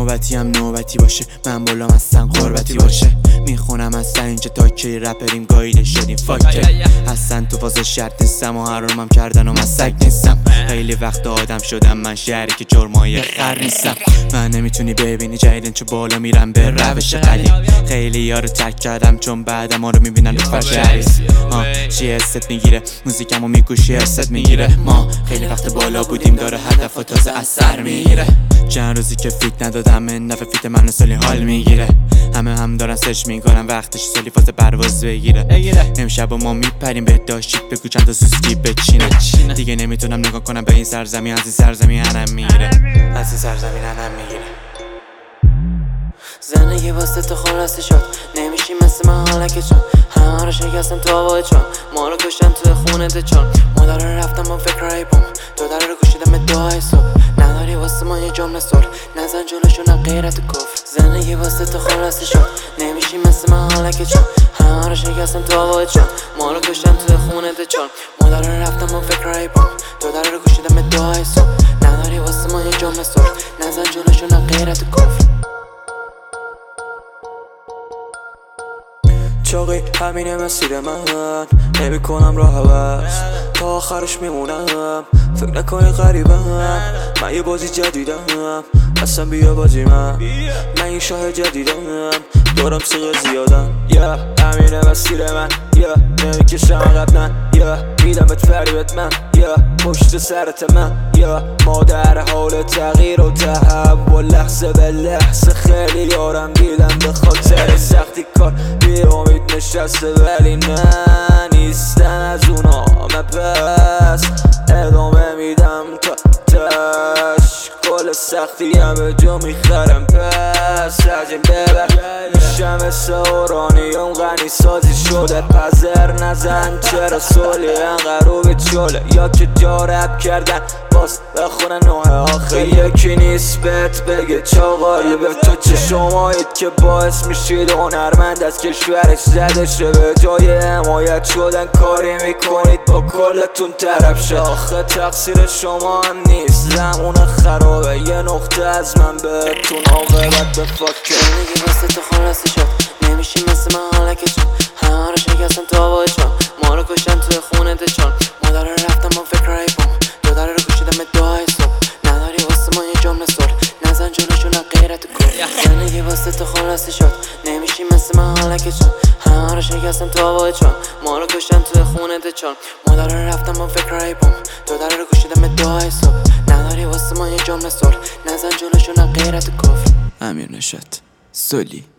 نوبتی هم نوبتی باشه، من بالام هستن قربتی باشه. میخونم هستن اینجا تا کی رپریم گایده شدیم فاکر. هستن تو فاز شرط نیستم و حرامم کردن و من سگ نیستم. خیلی وقت آدم شدم من شهری که جرمای خر نیستم. من نمیتونی ببینی جدیدن چون بالا میرم به روش قدیم. خیلی یارو ترک کردم چون بعد ما رو میبینن لطفا شهریست. چی حست میگیره موزیکمو میگوشی حست میگیره. ما خیلی وقت بالا بودیم داره هدف و تازه اثر میگیره. چند روزی که فیت ندادم من نفع فیت منو سالی حال میگیره. همه هم دارن سرچ میکنن وقتش سالی فاز پرواز بگیره. امشب ما میپریم به داشتید بگو چند تا سوسکی بچینه. دیگه نمیتونم نگاه کنم به این سرزمین، از این سرزمین انم میگیره، از این زمین انم میگیره. زندگی واسه تو خلاصه شد، نمیشی مثل من حالا که چون همه رو شکستم تو آبای چون ما رو کشتن توی خونه چون مادر رو رفتم با فکرهای بوم دو در رو کشیدم به دعای صبح. نداری واسه ما یه جمله صلح نزن جلوشون غیرت و کفر. زندگی واسه تو خلاصه شد، نمیشی مثل من حالا که چون همه رو شکستم تو آبای چون ما رو کشتن توی خونه چون مادر رو رفتم با فکرهای بوم دو در رو کشیدم به دعای صبح. نداری واسه ما یه جمله صلح نزن جلوشون غیرت و کفر. چاقی همینه مسیر من، نمی کنم راه عوض تا آخرش میمونم. فکر نکنی غریبم، من یه بازی جدیدم اصلا بیا بازی من این شاه جدیدم دارم سیغ زیادم. همینه مسیر من، نمیکشم عقب نه میدم بهت فریبت من پشت سرت من ما در حال تغییر و تحول لحظه به لحظه. خیلی یارم دیدم به خاطر سختی کار بی امید نشسته ولی نه نیستن از اونا. پس ادامه میدم تا تش کل سختی همه جا میخرم پس عجیم ببر میشم مثل اورانیوم غنی سازی شده. پذر نزن چرا سولی انقدر به چوله یا که جا رب کردن باز بخونن نوه آخه یکی نیست بهت بگه چاقالی به تو چه شمایید که باعث میشید هنرمند از کشورش زده شه. به جای حمایت شدن کاری میکنید با کلتون طرف شه. آخه تقصیر شما هم نیست زمون خرابه یه نقطه از من بهتون آورد به فاکر. زندگی واسه تو خلاصه شد، نمیشی مثل من حالا که چون همه رو شکستم تو آبای چون ما رو کشتن توی خونه چون مادر رو رفتم با فکرهای بوم دو در رو کشیدم به دعای صبح. نداری واسه ما یه جمله صلح نزن جلوشون غیرت و کفر. زندگی واسه تو خلاصه شد، نمیشی مثل من حالا که چون همه رو شکستم تو آبای چون ما رو کشتن توی خونه چون مادر رو رفتم با فکرهای بوم دو در رو کشیدم به دعای صبح. نداری واسه ما یه جمله صلح نزن جلوشون غیرت و کفر. امیر نشاط سولی.